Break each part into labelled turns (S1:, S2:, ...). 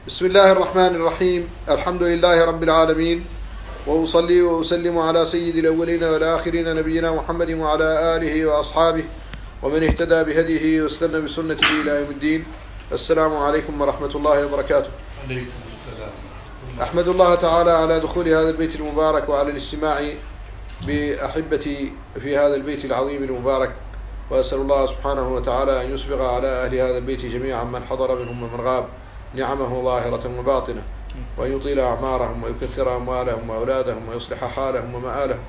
S1: بسم الله الرحمن الرحيم. الحمد لله رب العالمين، وأصلي وأسلم على سيد الأولين والآخرين نبينا محمد وعلى آله وأصحابه ومن اهتدى بهديه واستنى بسنته إلى يوم الدين. السلام عليكم ورحمة الله وبركاته.
S2: عليكم السلام.
S1: أحمد الله تعالى على دخول هذا البيت المبارك وعلى الاجتماع بأحبتي في هذا البيت العظيم المبارك، وأسأل الله سبحانه وتعالى أن يسبغ على أهل هذا البيت جميعا من حضر منهم ومن غاب نعمه ظاهرة وباطنة، وأن يطيل أعمارهم ويكثر أموالهم وأولادهم ويصلح حالهم ومآلهم.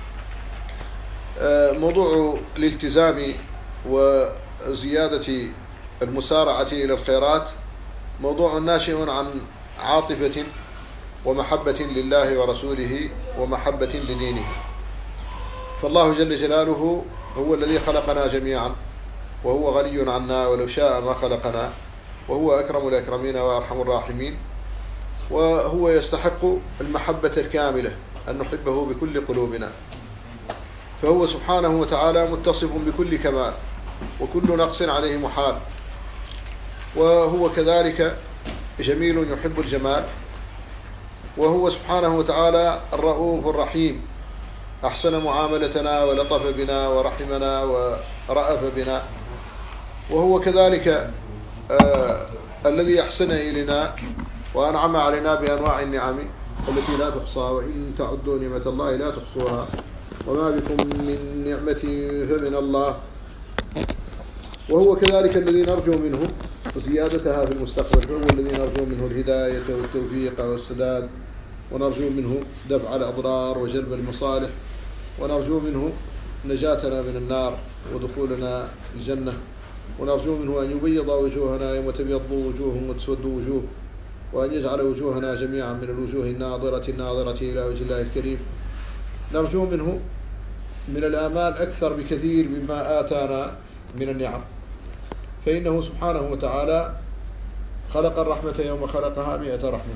S1: موضوع الالتزام وزيادة المسارعة إلى الخيرات موضوع ناشئ عن عاطفة ومحبة لله ورسوله ومحبة لدينه. فالله جل جلاله هو الذي خلقنا جميعا، وهو غني عنا ولو شاء ما خلقنا، وهو أكرم الأكرمين وأرحم الراحمين، وهو يستحق المحبة الكاملة أن نحبه بكل قلوبنا. فهو سبحانه وتعالى متصف بكل كمال، وكل نقص عليه محال، وهو كذلك جميل يحب الجمال، وهو سبحانه وتعالى الرؤوف الرحيم، أحسن معاملتنا ولطف بنا ورحمنا ورأف بنا، وهو كذلك الذي أحسن إلينا وأنعم علينا بأنواع النعم التي لا تحصى، وإن تعدوا نعمة الله لا تحصوها، وما بكم من نعمة فمن الله. وهو كذلك الذي نرجو منه زيادتها في المستقبل، فهو الذي نرجو منه الهداية والتوفيق والسداد، ونرجو منه دفع الأضرار وجلب المصالح، ونرجو منه نجاتنا من النار ودخولنا الجنة، ونرجو منه أن يبيض وجوهنا يوم تبيض وجوه وتسود وجوه، وأن يجعل وجوهنا جميعا من الوجوه الناظرة إلى وجه الله الكريم. نرجو منه من الآمال أكثر بكثير مما آتانا من النعم، فإنه سبحانه وتعالى خلق الرحمة يوم خلقها 100 رحمة،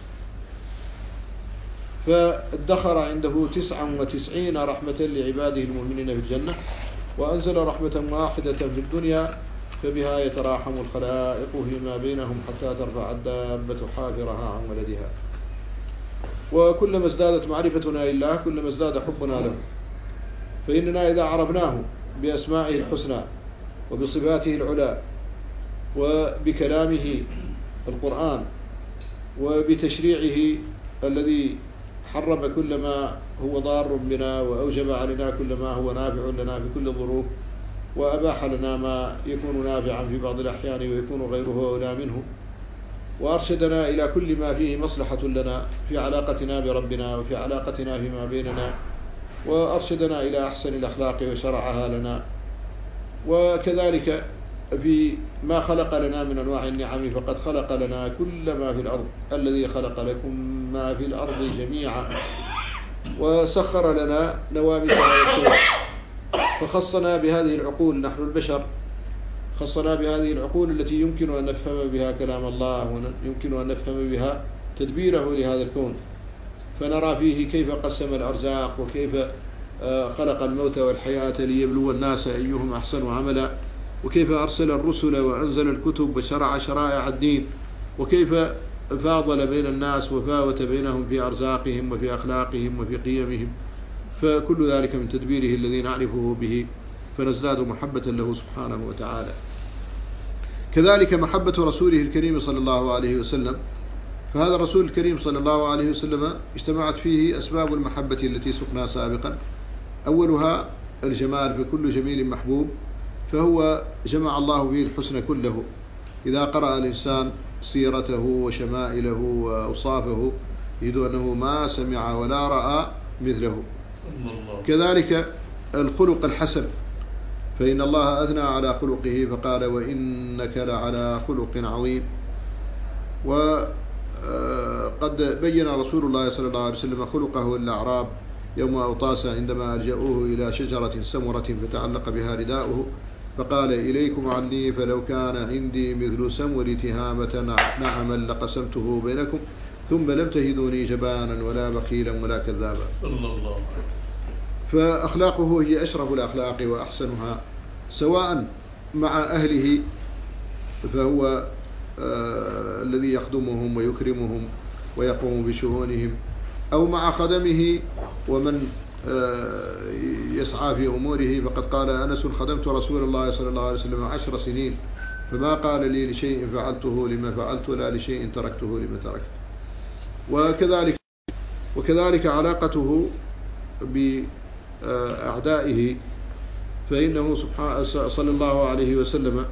S1: فادخر عنده 99 رحمة لعباده المؤمنين في الجنة، وأنزل رحمة واحدة في الدنيا فبها يتراحم الخلائق فيما بينهم حتى ترفع الدابة حافرها عن ولدها. وكلما ازدادت معرفتنا لله كلما ازداد حبنا له، فإننا إذا عرفناه بأسمائه الحسنى وبصفاته العلى وبكلامه القرآن وبتشريعه الذي حرم كل ما هو ضار بنا وأوجب علينا كل ما هو نافع لنا في كل الظروف، وأباح لنا ما يكون نافعا في بعض الأحيان ويكون غيره أولى منه، وأرشدنا إلى كل ما فيه مصلحة لنا في علاقتنا بربنا وفي علاقتنا فيما بيننا، وأرشدنا إلى أحسن الأخلاق وشرعها لنا. وكذلك في ما خلق لنا من أنواع النعم فقد خلق لنا كل ما في الأرض، الذي خلق لكم ما في الأرض جميعا، وسخر لنا نواميس الكون، فخصنا بهذه العقول نحن البشر، خصنا بهذه العقول التي يمكن أن نفهم بها كلام الله، ويمكن أن نفهم بها تدبيره لهذا الكون، فنرى فيه كيف قسم الأرزاق، وكيف خلق الموت والحياة ليبلو الناس أيهم أحسن عملا، وكيف أرسل الرسل وأنزل الكتب وشرع شرائع الدين، وكيف فاضل بين الناس وفاوت بينهم في أرزاقهم وفي أخلاقهم وفي قيمهم. فكل ذلك من تدبيره الذي نعرفه به، فنزداد محبة له سبحانه وتعالى. كذلك محبة رسوله الكريم صلى الله عليه وسلم، فهذا الرسول الكريم صلى الله عليه وسلم اجتمعت فيه أسباب المحبة التي سقنا سابقا. أولها الجمال، فكل جميل محبوب، فهو جمع الله فيه الحسن كله. إذا قرأ الإنسان سيرته وشمائله وأوصافه يجد أنه ما سمع ولا رأى مثله. كذلك الخلق الحسن، فإن الله أثنى على خلقه فقال وإنك لعلى خلق عظيم. وقد بين رسول الله صلى الله عليه وسلم خلقه الأعراب يوم أوطاس عندما ألجأوه إلى شجرة سمرة فتعلق بها رداؤه، فقال إليكم عني فلو كان عندي مثل سمر تهامة نعما لقسمته بينكم ثم لم تهدوني جبانا ولا بخيلا ولا كذابا. فأخلاقه هي أشرف الأخلاق وأحسنها، سواء مع أهله فهو الذي يخدمهم ويكرمهم ويقوم بشؤونهم، أو مع خدمه ومن يسعى في أموره. فقد قال أنس: خدمت رسول الله صلى الله عليه وسلم 10 سنين فما قال لي لشيء فعلته لما فعلت ولا لشيء تركته لما تركت. وكذلك علاقته بأعدائه، فإنه صلى الله عليه وسلم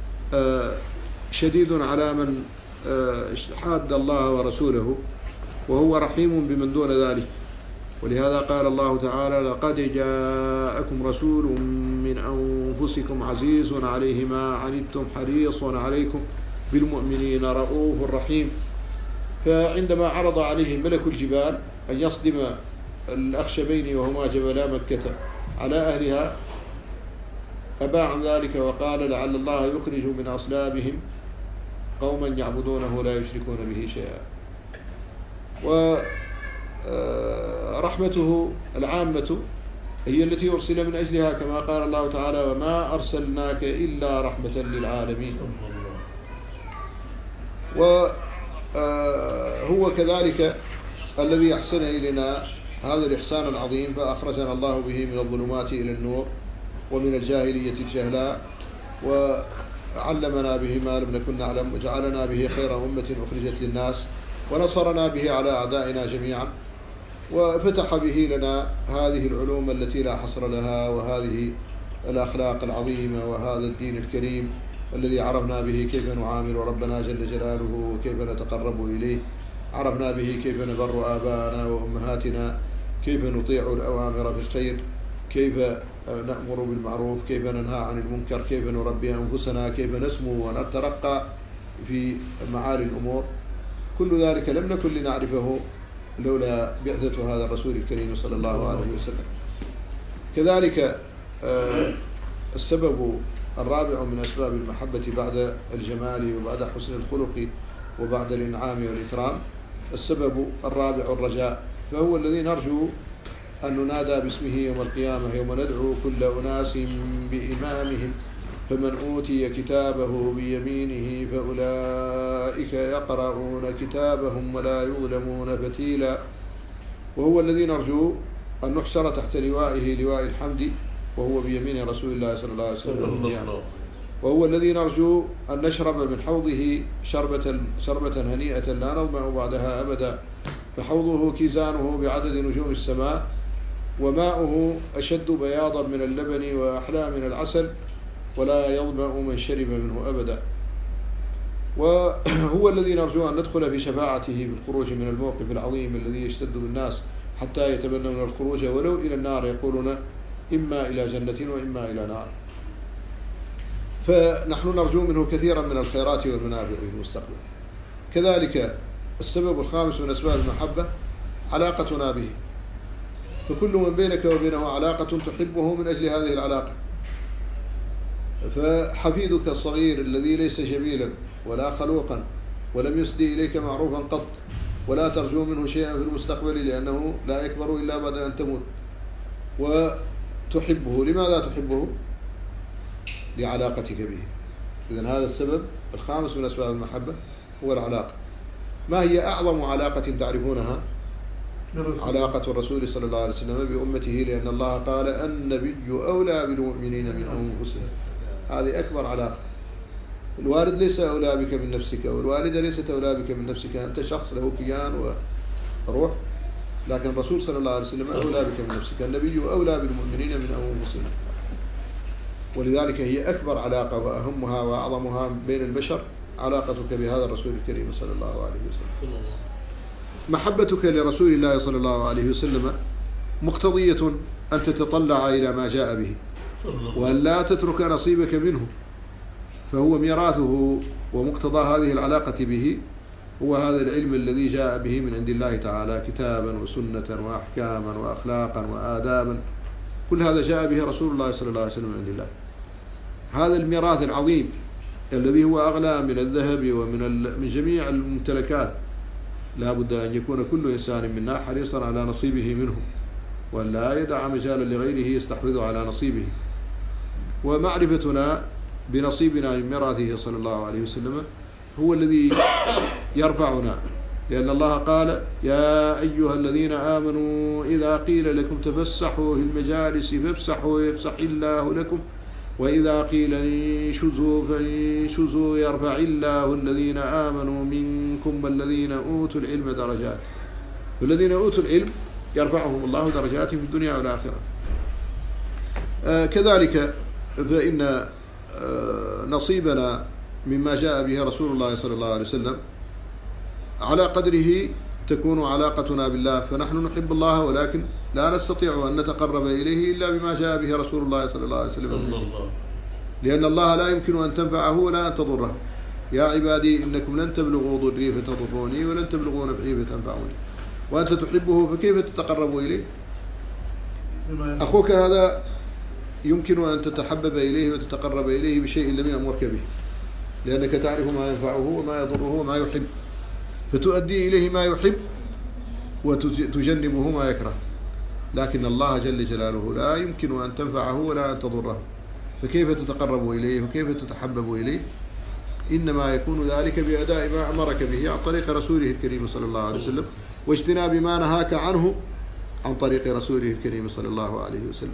S1: شديد على من حاد الله ورسوله، وهو رحيم بمن دون ذلك. ولهذا قال الله تعالى: لقد جاءكم رسول من أنفسكم عزيز عليه ما عنتم حريص عليكم بالمؤمنين رؤوف رحيم. فعندما عرض عليه ملك الجبال أن يصدم الأخشبين وهما جبلا مكة على أهلها، أبى عن ذلك وقال: لعل الله يخرج من أصلابهم قوما يعبدونه لا يشركون به شيئا. ورحمته العامة هي التي أرسل من أجلها، كما قال الله تعالى: وما أرسلناك إلا رحمة للعالمين. وهو كذلك الذي أحسن إلينا هذا الإحسان العظيم، فأخرجنا الله به من الظلمات إلى النور ومن الجاهلية الجهلاء، وعلمنا به ما لم نكن نعلم، وجعلنا به خير أمة أخرجت للناس، ونصرنا به على أعدائنا جميعا، وفتح به لنا هذه العلوم التي لا حصر لها، وهذه الأخلاق العظيمة، وهذا الدين الكريم الذي عرفنا به كيف نعامل ربنا جل جلاله وكيف نتقرب إليه. عرفنا به كيف نبر آباءنا وأمهاتنا، كيف نطيع الأوامر في الخير، كيف نأمر بالمعروف، كيف ننهى عن المنكر، كيف نربي أنفسنا، كيف نسمو ونترقى في معالي الأمور. كل ذلك لم نكن لنعرفه لولا بعثة هذا الرسول الكريم صلى الله عليه وسلم. كذلك السبب الرابع من أسباب المحبة بعد الجمال وبعد حسن الخلق وبعد الإنعام والإكرام، السبب الرابع الرجاء، فهو الذي نرجو أن ننادى باسمه يوم القيامة، يوم ندعو كل أناس بإمامهم فمن أوتي كتابه بيمينه فأولئك يقرؤون كتابهم ولا يظلمون فتيلا. وهو الذي نرجو أن نحشر تحت لوائه، لواء الحمد، وهو بيمين رسول الله صلى الله عليه وسلم. وهو الذي نرجو أن نشرب من حوضه شربة هنيئة لا نظمأ بعدها أبدا، فحوضه كيزانه بعدد نجوم السماء، وماؤه أشد بياضا من اللبن وأحلى من العسل، ولا يظمأ من شرب منه أبدا. وهو الذي نرجو أن ندخل في شفاعته في الخروج من الموقف العظيم الذي يشتد بالناس حتى يتمنون الخروج ولو إلى النار، يقولون إما إلى جنة وإما إلى نار. فنحن نرجو منه كثيرا من الخيرات والمنافع في المستقبل. كذلك السبب الخامس من أسباب المحبة علاقتنا به، فكل من بينك وبينه علاقة تحبه من أجل هذه العلاقة. فحفيدك الصغير الذي ليس جميلا ولا خلوقا ولم يسدي إليك معروفا قط، ولا ترجو منه شيئا في المستقبل لأنه لا يكبر إلا بعد أن تموت، وتحبه. لماذا تحبه؟ لعلاقتك به. إذن هذا السبب الخامس من أسباب المحبة هو العلاقة. ما هي أعظم علاقة تعرفونها؟ علاقة الرسول صلى الله عليه وسلم بأمته، لأن الله قال: النبي أولى بالمؤمنين من أنفسهم. هذه أكبر علاقة. الوالد ليس أولى بك من نفسك، والوالدة ليست أولى بك من نفسك، أنت شخص له كيان وروح، لكن الرسول صلى الله عليه وسلم أولى بك من نفسك. النبي أولى بالمؤمنين من أنفسهم. ولذلك هي أكبر علاقة وأهمها وأعظمها بين البشر علاقتك بهذا الرسول الكريم صلى الله عليه وسلم. محبتك لرسول الله صلى الله عليه وسلم مقتضية أن تتطلع إلى ما جاء به وأن لا تترك نصيبك منه، فهو ميراثه. ومقتضى هذه العلاقة به هو هذا العلم الذي جاء به من عند الله تعالى، كتابا وسنة وأحكاما وأخلاقا وآدابا، كل هذا جاء به رسول الله صلى الله عليه وسلم من عند الله. هذا الميراث العظيم الذي هو أغلى من الذهب ومن جميع الممتلكات، لا بد أن يكون كل إنسان منا حريصا على نصيبه منه، وأن لا يدع مجالا لغيره يستحوذ على نصيبه. ومعرفتنا بنصيبنا من ميراثه صلى الله عليه وسلم هو الذي يرفعنا، لأن الله قال يا أيها الذين آمنوا إذا قيل لكم تفسحوا في المجالس فافسحوا يفسح الله لكم وإذا قيل انشزوا فانشزوا يرفع الله الذين آمنوا منكم والذين أوتوا العلم درجات. والذين أوتوا العلم يرفعهم الله درجات في الدنيا والآخرة. كذلك فإن نصيبنا مما جاء به رسول الله صلى الله عليه وسلم على قدره تكون علاقتنا بالله، فنحن نحب الله ولكن لا نستطيع أن نتقرب إليه إلا بما جاء به رسول الله صلى الله عليه وسلم، لأن الله لا يمكن أن تنفعه ولا أن تضره. يا عبادي إنكم لن تبلغوا ضري فتضروني ولن تبلغوا نفعي فتنفعوني، وأنت تحبه فكيف تتقرب إليه؟ أخوك هذا يمكن أن تتحبب إليه وتتقرب إليه بشيء لم يأمرك به، لأنك تعرف ما ينفعه وما يضره وما يحب، فتؤدي إليه ما يحب وتجنبه ما يكره. لكن الله جل جلاله لا يمكن أن تنفعه ولا أن تضره، فكيف تتقرب إليه وكيف تتحبب إليه؟ إنما يكون ذلك بأداء ما أمرك به عن طريق رسوله الكريم صلى الله عليه وسلم، واجتناب ما نهاك عنه عن طريق رسوله الكريم صلى الله عليه وسلم.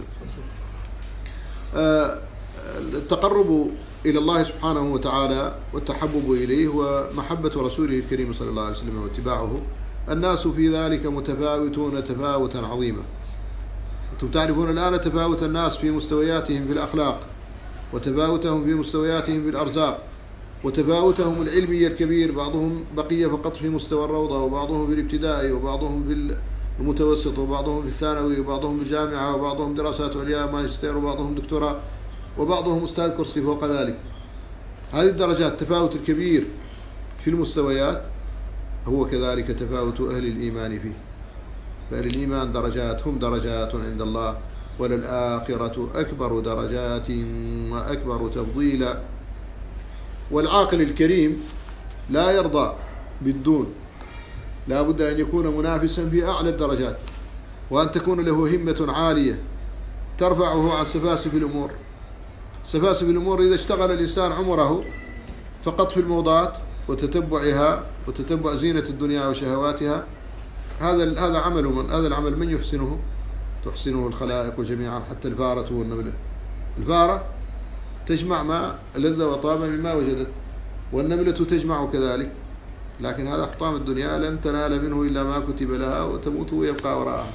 S1: التقرب إلى الله سبحانه وتعالى والتحبب إليه ومحبة رسوله الكريم صلى الله عليه وسلم واتباعه، الناس في ذلك متفاوتون تفاوتا عظيما. أنتم تعرفون الآن تفاوت الناس في مستوياتهم في الأخلاق، وتفاوتهم في مستوياتهم في الأرزاق، وتفاوتهم العلمي الكبير، بعضهم بقي فقط في مستوى الروضة، وبعضهم في الابتدائي، وبعضهم في المتوسط، وبعضهم في الثانوي، وبعضهم في الجامعة، وبعضهم دراسات عليا ماجستير، وبعضهم دكتوراه، وبعضهم أستاذ كرسي فوق ذلك. هذه الدرجات التفاوت الكبير في المستويات هو كذلك تفاوت أهل الإيمان فيه. فأهل الإيمان درجات، هم درجات عند الله، وللآخرة أكبر درجات وأكبر تفضيلا. والعاقل الكريم لا يرضى بالدون، لا بد أن يكون منافسا في أعلى الدرجات، وأن تكون له همة عالية ترفعه عن سفاسف الأمور. سفاسف الأمور إذا اشتغل الإنسان عمره فقط في الموضات وتتبعها وتتبع زينة الدنيا وشهواتها، هذا العمل من يحسنه؟ تحسنه الخلائق جميعا، حتى الفارة والنملة. الفارة تجمع ما لذ وطاب مما وجدت، والنملة تجمع كذلك، لكن هذا حطام الدنيا لن تنال منه إلا ما كتب لها وتموت ويبقى وراءها.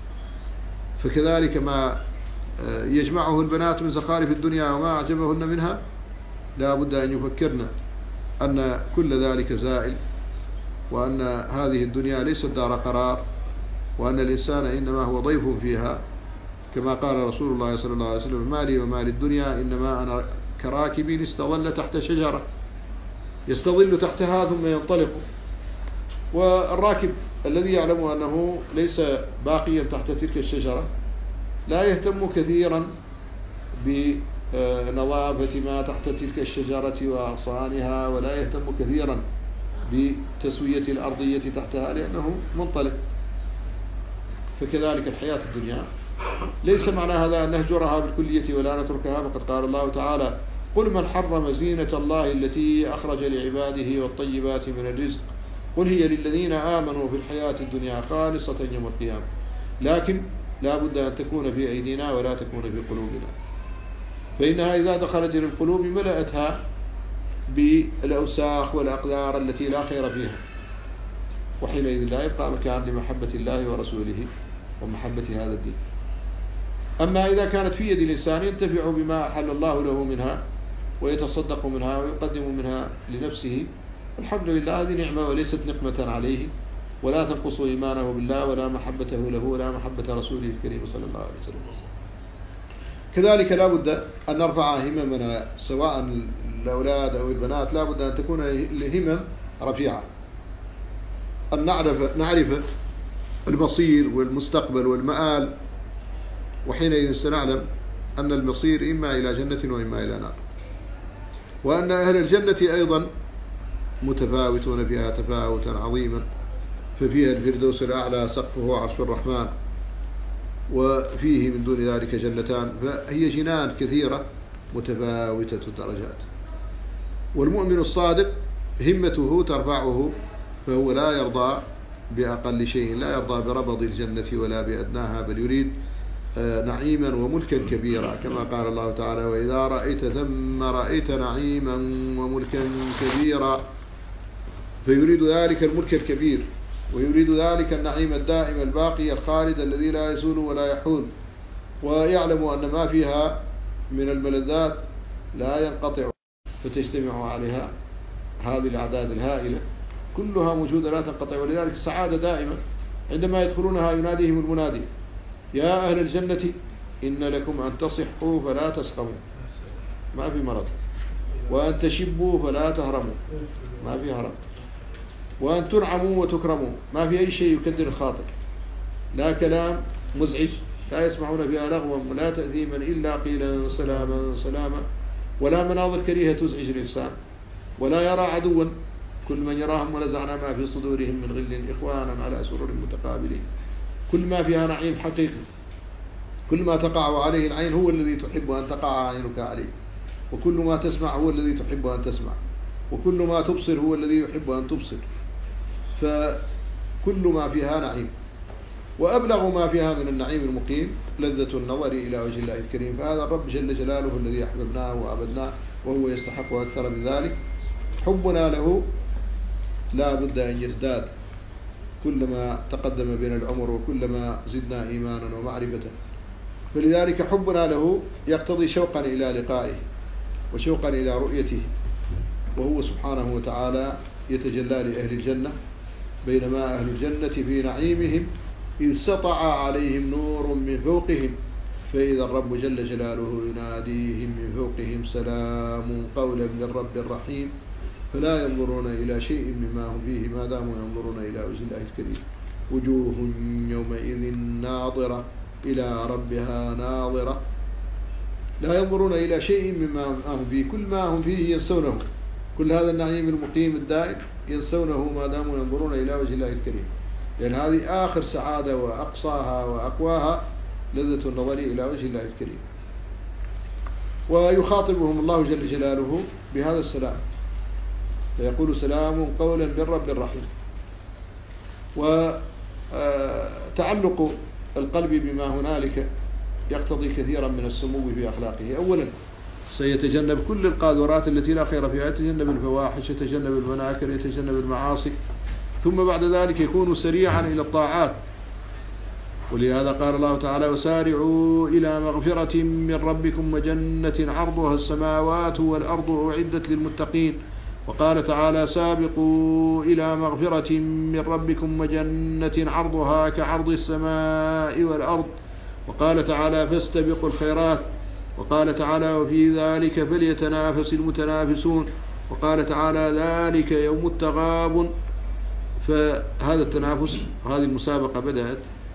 S1: فكذلك ما يجمعه البنات من زخارف الدنيا وما أعجبهن منها، لا بد أن يفكرن أن كل ذلك زائل، وأن هذه الدنيا ليست دار قرار، وأن الإنسان إنما هو ضيف فيها، كما قال رسول الله صلى الله عليه وسلم مالي ومال الدنيا إنما أنا كراكب استظل تحت شجرة، يستظل تحتها ثم ينطلق. والراكب الذي يعلم أنه ليس باقيا تحت تلك الشجرة لا يهتم كثيرا بنظافة ما تحت تلك الشجرة وأغصانها، ولا يهتم كثيرا بتسوية الأرضية تحتها لأنه منطلق. فكذلك الحياة الدنيا ليس معنى هذا أن نهجرها بالكلية ولا نتركها، فقد قال الله تعالى قل من حرم زينة الله التي أخرج لعباده والطيبات من الرزق قل هي للذين آمنوا في الحياة الدنيا خالصة يوم القيامة. لكن لا بد أن تكون في أيدينا ولا تكون في قلوبنا، فإنها إذا دخلت إلى القلوب ملأتها بالأوساخ والأقدار التي لا خير فيها، وحينئذ لا يبقى مكان لمحبة الله ورسوله ومحبة هذا الدين. أما إذا كانت في يد الإنسان ينتفع بما أحل الله له منها ويتصدق منها ويقدم منها لنفسه، الحمد لله، هذه نعمة وليست نقمة عليه، ولا تنقص إيمانه بالله ولا محبته له ولا محبة رسوله الكريم صلى الله عليه وسلم. كذلك لا بد أن نرفع هممنا سواء الأولاد أو البنات، لا بد أن تكون الهمم رفيعة، أن نعرف المصير والمستقبل والمآل، وحينئذ سنعلم أن المصير إما إلى جنة وإما إلى نار، وأن أهل الجنة أيضا متفاوتون فيها تفاوتا عظيما، ففيها الفردوس الأعلى سقفه عرش الرحمن، وفيه من دون ذلك جنتان، فهي جنان كثيرة متفاوتة الدرجات. والمؤمن الصادق همته ترفعه، فهو لا يرضى بأقل شيء، لا يرضى بربض الجنة ولا بأدناها، بل يريد نعيما وملكا كبيرا، كما قال الله تعالى: وإذا رأيت ثم رأيت نعيما وملكا كبيرا. فيريد ذلك الملك الكبير، ويريد ذلك النعيم الدائم الباقي الخالد الذي لا يزول ولا يحول، ويعلم أن ما فيها من الملذات لا ينقطع، فتجتمع عليها هذه الأعداد الهائلة كلها موجودة لا تنقطع. ولذلك السعادة دائما عندما يدخلونها يناديهم المنادي: يا أهل الجنة إن لكم أن تصحوا فلا تسقموا، ما في مرض، وأن تشبوا فلا تهرموا، ما في هرم، وأن تنعموا وتكرموا، ما في أي شيء يكدر الخاطر، لا كلام مزعج، لا يسمعون فيها لغوا ولا تأثيما إلا قيلا سلاما سلاما، ولا مناظر كريهة تزعج الإنسان، ولا يرى عدوا، كل من يراهم ونزعنا ما في صدورهم من غل إخوانا على سرر متقابلين. كل ما فيها نعيم حقيقي، كل ما تقع عليه العين هو الذي تحب أن تقع عينك عليه، وكل ما تسمع هو الذي تحب أن تسمع، وكل ما تبصر هو الذي يحب أن تبصر، فكل ما فيها نعيم. وأبلغ ما فيها من النعيم المقيم لذة النظر إلى وجه الله الكريم، فهذا الرب جل جلاله الذي أحببناه وعبدناه، وهو يستحق أكثر من ذلك. حبنا له لا بد أن يزداد كلما تقدم بنا العمر، وكلما زدنا إيمانا ومعرفة. فلذلك حبنا له يقتضي شوقا إلى لقائه وشوقا إلى رؤيته، وهو سبحانه وتعالى يتجلى لأهل الجنة، بينما أهل الجنة في نعيمهم إذ سطع عليهم نور من فوقهم، فإذا الرب جل جلاله يناديهم من فوقهم: سلام قولا من رب رحيم. فلا ينظرون إلى شيء مما هم فيه ما داموا ينظرون إلى وجه الله الكريم. وجوه يومئذ ناظرة إلى ربها ناظرة. لا ينظرون إلى شيء مما هم فيه، كل ما هم فيه ينسونه، كل هذا النعيم المقيم الدائم ينسونه ما داموا ينظرون إلى وجه الله الكريم، لأن هذه آخر سعادة وأقصاها وأقواها لذة النظر إلى وجه الله الكريم. ويخاطبهم الله جل جلاله بهذا السلام، فيقول: سلام قولا من رب رحيم. وتعلق القلب بما هنالك يقتضي كثيرا من السمو في أخلاقه. أولا سيتجنب كل القاذورات التي لا خير فيها، يتجنب الفواحش، يتجنب المناكر، يتجنب المعاصي، ثم بعد ذلك يكون سريعا إلى الطاعات. ولهذا قال الله تعالى: وسارعوا إلى مغفرة من ربكم وجنة عرضها السماوات والأرض أعدت للمتقين. وقال تعالى: سابقوا إلى مغفرة من ربكم وجنة عرضها كعرض السماء والأرض. وقال تعالى: فاستبقوا الخيرات. وقال تعالى: وفي ذلك فليتنافس المتنافسون. وقال تعالى: ذلك يوم التغابن. فهذا التنافس، هذه المسابقة بدأت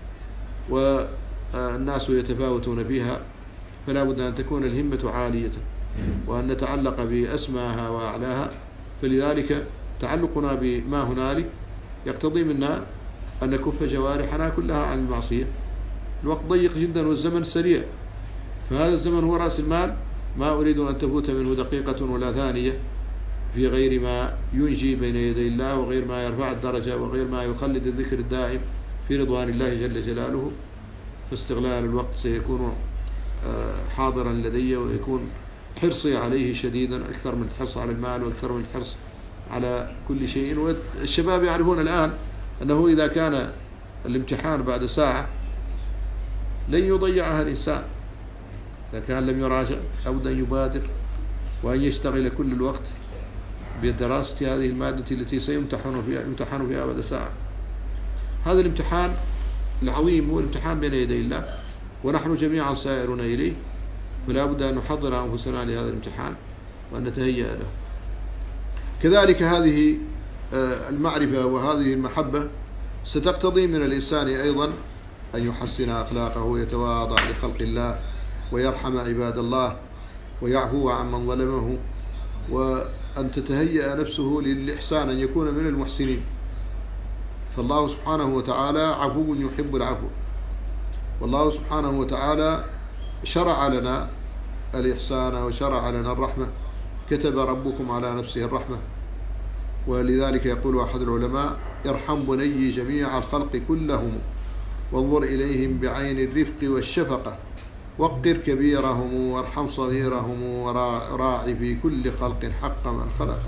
S1: والناس يتفاوتون فيها، فلا بد أن تكون الهمة عالية وأن نتعلق بأسماها وأعلاها. فلذلك تعلقنا بما هنالك يقتضي منا أن نكف جوارحنا كلها عن المعصية. الوقت ضيق جدا والزمن سريع، فهذا الزمن هو رأس المال، ما أريد أن تفوت منه دقيقة ولا ثانية في غير ما ينجي بين يدي الله، وغير ما يرفع الدرجة، وغير ما يخلد الذكر الدائم في رضوان الله جل جلاله. فاستغلال الوقت سيكون حاضرا لدي، ويكون حرصي عليه شديدا، أكثر من الحرص على المال وأكثر من الحرص على كل شيء. والشباب يعرفون الآن أنه إذا كان الامتحان بعد ساعة لن يضيعها الإنسان، إذا كان لم يراجع لابد أن يبادر وأن يشتغل كل الوقت بدراسة هذه المادة التي سيمتحن فيها بعد ساعة. هذا الامتحان العظيم هو الامتحان بين يدي الله، ونحن جميعا سائرون إليه، فلا بد أن نحضر أنفسنا لهذا الامتحان وأن نتهيأ له. كذلك هذه المعرفة وهذه المحبة ستقتضي من الإنسان أيضا أن يحسن أخلاقه ويتواضع لخلق الله ويرحم عباد الله ويعفو عمن ظلمه، وأن تتهيأ نفسه للإحسان، أن يكون من المحسنين. فالله سبحانه وتعالى عفو يحب العفو، والله سبحانه وتعالى شرع لنا الإحسان وشرع لنا الرحمة. كتب ربكم على نفسه الرحمة، ولذلك يقول أحد العلماء: ارحم بني جميع الخلق كلهم، وانظر إليهم بعين الرفق والشفقة، وقر كبيرهم وارحم صغيرهم، وراعي في كل خلق حق من خلقه.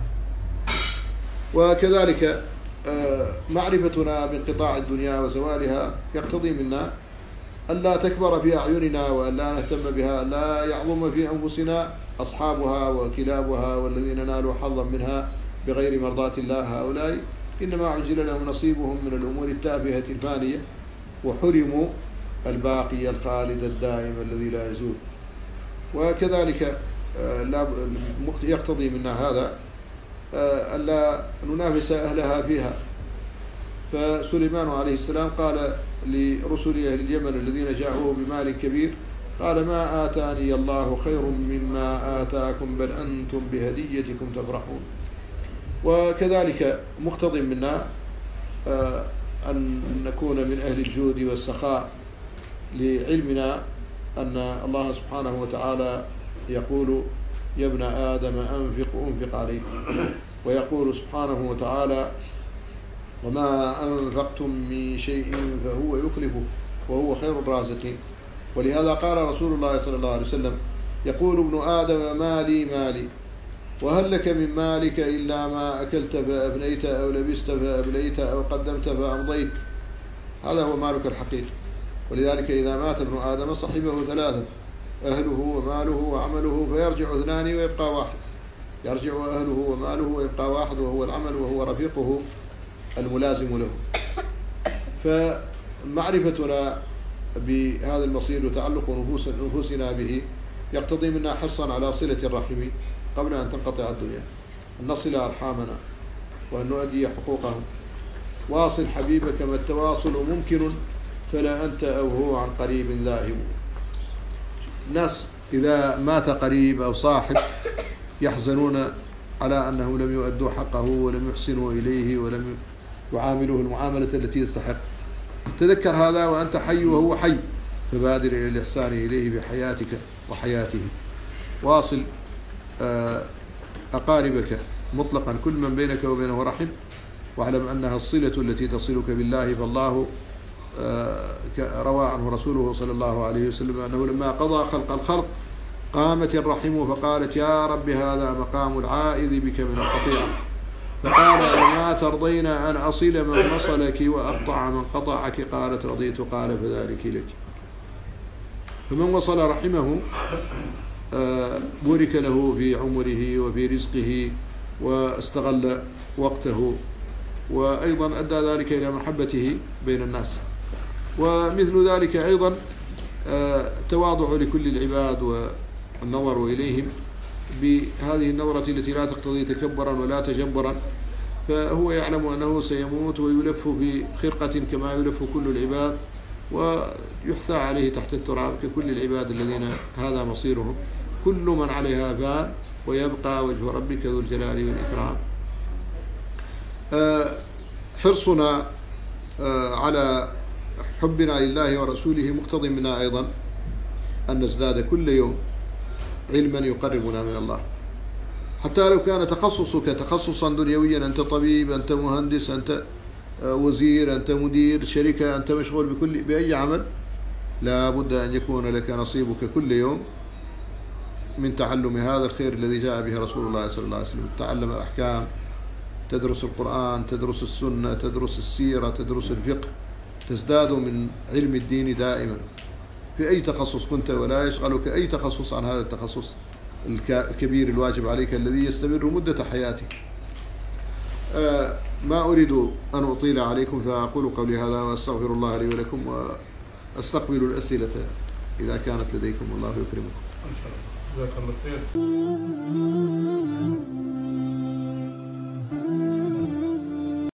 S1: وكذلك معرفتنا بانقطاع الدنيا وزوالها يقتضي منا أن لا تكبر في أعيننا، وأن لا نهتم بها، لا يعظم في أنفسنا أصحابها وكلابها والذين نالوا حظا منها بغير مرضاة الله. هؤلاء إنما عجل لهم نصيبهم من الأمور التافهة الفانية، وحرموا الباقي الخالد الدائم الذي لا يزول. وكذلك يقتضي منا هذا ألا ننافس أهلها فيها. فسليمان عليه السلام قال لرسل أهل اليمن الذين جاءوه بمال كبير: قال ما آتاني الله خير مما آتاكم، بل أنتم بهديتكم تفرحون. وكذلك مقتضي منا أن نكون من أهل الجود والسخاء، لعلمنا أن الله سبحانه وتعالى يقول: يا ابن آدم أنفق عليك، ويقول سبحانه وتعالى: وما أنفقتم من شيء فهو يخلفه وهو خير الرازقين. ولهذا قال رسول الله صلى الله عليه وسلم: يقول ابن آدم مالي مالي، وهل لك من مالك إلا ما أكلت فأفنيت، أو لبست فأبليت، أو قدمت فأمضيت. هذا هو مالك الحقيقي. ولذلك إذا مات ابن آدم صحبه ثلاثة: أهله وماله وعمله، فيرجع اثنان ويبقى واحد. يرجع أهله وماله ويبقى واحد، وهو العمل، وهو رفيقه الملازم له. فمعرفتنا بهذا المصير وتعلق نفوسنا به يقتضي منا حرصا على صلة الرحم قبل أن تنقطع الدنيا، أن نصل أرحامنا وأن نؤدي حقوقهم. واصل حبيبك ما التواصل ممكن، فلا أنت أو هو عن قريب ذاهب. الناس إذا مات قريب أو صاحب يحزنون على أنه لم يؤدوا حقه ولم يحسنوا إليه ولم يعاملوه المعاملة التي يستحق. تذكر هذا وأنت حي وهو حي، فبادر إلى الإحسان إليه بحياتك وحياته. واصل أقاربك مطلقا، كل من بينك وبينه رحم، واعلم أنها الصلة التي تصلك بالله. فالله روى عنه رسوله صلى الله عليه وسلم أنه لما قضى خلق الخلق قامت الرحم فقالت: يا رب هذا مقام العائذ بك من القطيعة. فقال: أما ترضين أن أصل من وصلك وأقطع من قطعك؟ قالت: رضيت. قال: فذلك لك. فمن وصل رحمه بورك له في عمره وفي رزقه واستغل وقته، وأيضا أدى ذلك إلى محبته بين الناس. ومثل ذلك أيضا تواضع لكل العباد والنظر إليهم بهذه النظرة التي لا تقتضي تكبرا ولا تجبرا. فهو يعلم أنه سيموت ويلف في خرقة كما يلف كل العباد، ويحثى عليه تحت التراب ككل العباد الذين هذا مصيرهم. كل من عليها فان، ويبقى وجه ربك ذو الجلال والإكرام. حرصنا على حبنا لله ورسوله مقتضي منا أيضا أن نزداد كل يوم علما يقربنا من الله. حتى لو كان تخصصك تخصصا دنيويا، أنت طبيب، أنت مهندس، أنت وزير، أنت مدير شركة، أنت مشغول بأي عمل، لا بد أن يكون لك نصيبك كل يوم من تعلم هذا الخير الذي جاء به رسول الله صلى الله عليه وسلم. تعلم الأحكام، تدرس القرآن، تدرس السنة، تدرس السيرة، تدرس الفقه، تزداد من علم الدين دائما في أي تخصص كنت، ولا يشغلك أي تخصص عن هذا التخصص الكبير الواجب عليك الذي يستمر مدة حياتك. ما أريد أن أطيل عليكم، فأقول قولي هذا وأستغفر الله لي ولكم، وأستقبل الأسئلة إذا كانت لديكم. الله يكرمكم.
S2: جزاك الله خير.